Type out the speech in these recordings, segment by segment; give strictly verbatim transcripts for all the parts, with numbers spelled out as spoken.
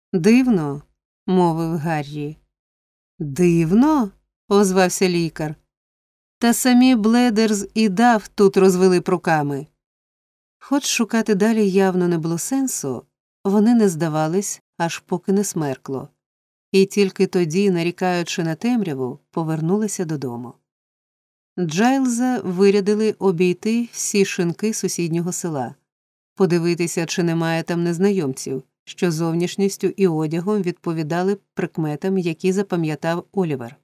Дивно, мовив Гаррі. Дивно? озвався лікар. Та самі Бледерс і Даф тут розвели руками. Хоч шукати далі явно не було сенсу, вони не здавались, аж поки не смеркло. І тільки тоді, нарікаючи на темряву, повернулися додому. Джайлза вирядили обійти всі шинки сусіднього села, подивитися, чи немає там незнайомців, що зовнішністю і одягом відповідали прикметам, які запам'ятав Олівер.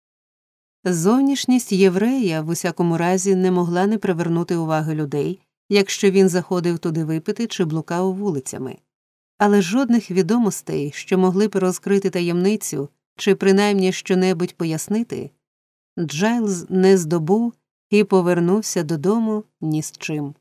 Зовнішність єврея, в усякому разі, не могла не привернути уваги людей, якщо він заходив туди випити чи блукав вулицями. Але жодних відомостей, що могли б розкрити таємницю чи принаймні щонебудь пояснити, Джайлз не здобув і повернувся додому ні з чим.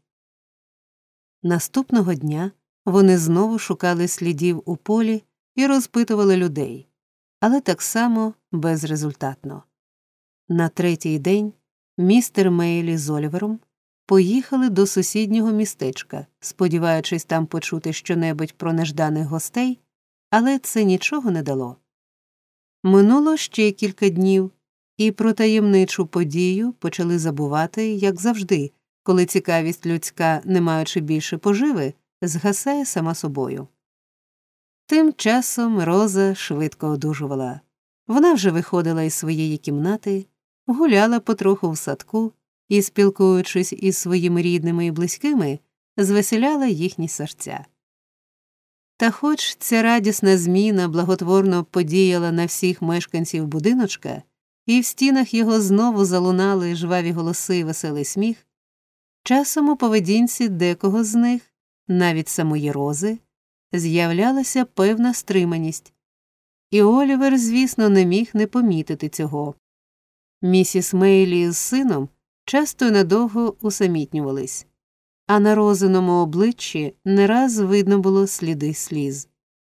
Наступного дня вони знову шукали слідів у полі і розпитували людей, але так само безрезультатно. На третій день містер Мейлі з Олівером поїхали до сусіднього містечка, сподіваючись там почути щонебудь про нежданих гостей, але це нічого не дало. Минуло ще кілька днів, і про таємничу подію почали забувати, як завжди, коли цікавість людська, не маючи більше поживи, згасає сама собою. Тим часом Роза швидко одужувала. Вона вже виходила із своєї кімнати, гуляла потроху в садку і, спілкуючись із своїми рідними і близькими, звеселяла їхні серця. Та хоч ця радісна зміна благотворно подіяла на всіх мешканців будиночка, і в стінах його знову залунали жваві голоси і веселий сміх, часом у поведінці декого з них, навіть самої Рози, з'являлася певна стриманість, і Олівер, звісно, не міг не помітити цього. Місіс Мейлі з сином часто й надовго усамітнювались, а на Розиному обличчі не раз видно було сліди сліз.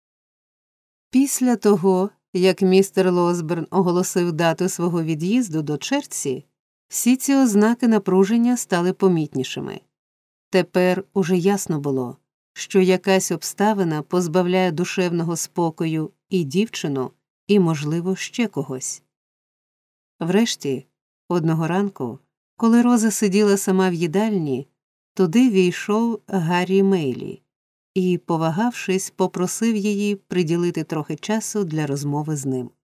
Після того, як містер Лосберн оголосив дату свого від'їзду до Черчсі, всі ці ознаки напруження стали помітнішими. Тепер уже ясно було, що якась обставина позбавляє душевного спокою і дівчину, і, можливо, ще когось. Врешті, одного ранку, коли Роза сиділа сама в їдальні, туди війшов Гаррі Мейлі і, повагавшись, попросив її приділити трохи часу для розмови з ним.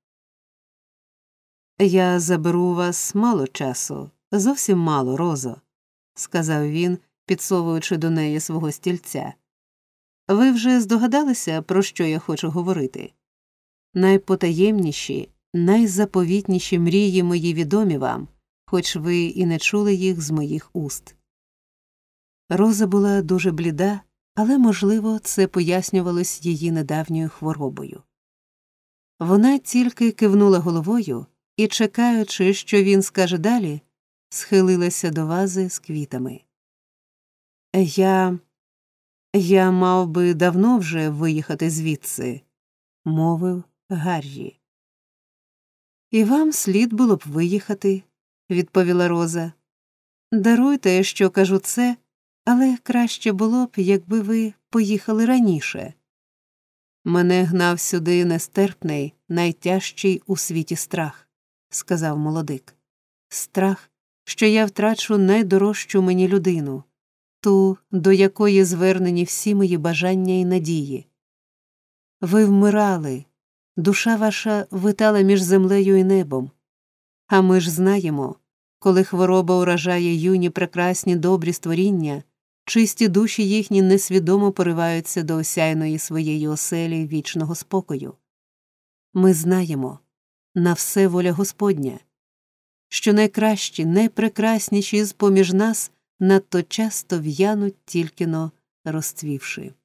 «Я заберу у вас мало часу, зовсім мало, Розо», – сказав він, підсовуючи до неї свого стільця. «Ви вже здогадалися, про що я хочу говорити? Найпотаємніші, найзаповітніші мрії мої відомі вам, хоч ви і не чули їх з моїх уст». Роза була дуже бліда, але, можливо, це пояснювалось її недавньою хворобою. Вона тільки кивнула головою і, чекаючи, що він скаже далі, схилилася до вази з квітами. «Я... я мав би давно вже виїхати звідси», – мовив Гаррі. «І вам слід було б виїхати», – відповіла Роза. «Даруйте, що кажу це, але краще було б, якби ви поїхали раніше. Мене гнав сюди нестерпний, найтяжчий у світі страх», – сказав молодик. «Страх, що я втрачу найдорожчу мені людину, ту, до якої звернені всі мої бажання і надії. Ви вмирали, душа ваша витала між землею і небом. А ми ж знаємо, коли хвороба уражає юні прекрасні добрі створіння, чисті душі їхні несвідомо пориваються до осяйної своєї оселі вічного спокою. Ми знаємо, на все воля Господня, що найкращі, найпрекрасніші з поміж нас надто часто в'януть тільки-но розцвівши.